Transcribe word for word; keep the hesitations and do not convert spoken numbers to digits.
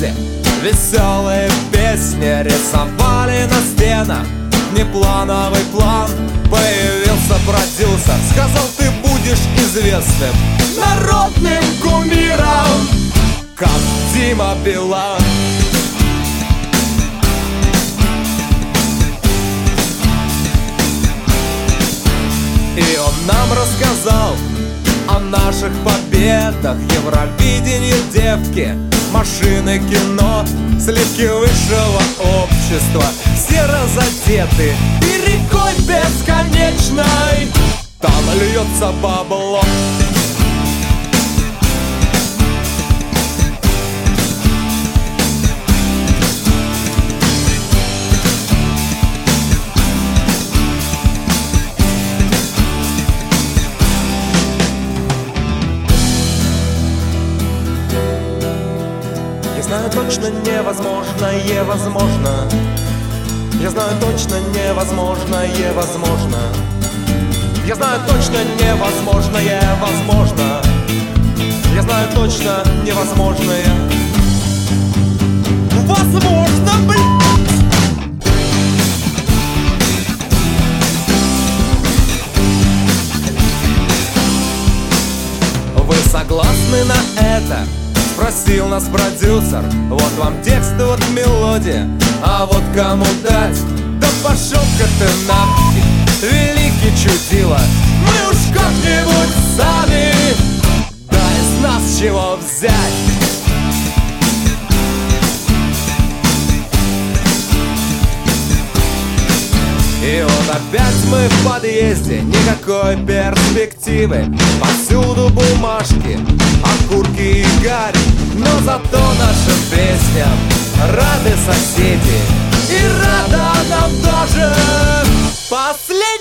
вместе веселые песни рисовали на стенах. Неплановый план, появился продюсер, сказал: ты будешь известным народным кумиром, как Дима Билан. И он нам рассказал о наших победах, Евровидение, девки, машины, кино, сливки высшего общества. Все разодеты и рекой бесконечной там льется бабло. Я знаю точно невозможное возможно. Я знаю точно невозможное возможно. Я знаю точно невозможное возможно. Я знаю точно невозможное возможно, блядь. Вы согласны на это? Спросил нас продюсер. Вот вам текст, вот мелодия, а вот кому дать? Да пошел-ка ты нахуй, великий чудила. Мы уж как-нибудь сами, да из нас чего взять? И вот опять мы в подъезде, никакой перспективы. Повсюду бумажки, окурки и гарь. Но зато нашим песням рады соседи, и рада нам тоже последняя.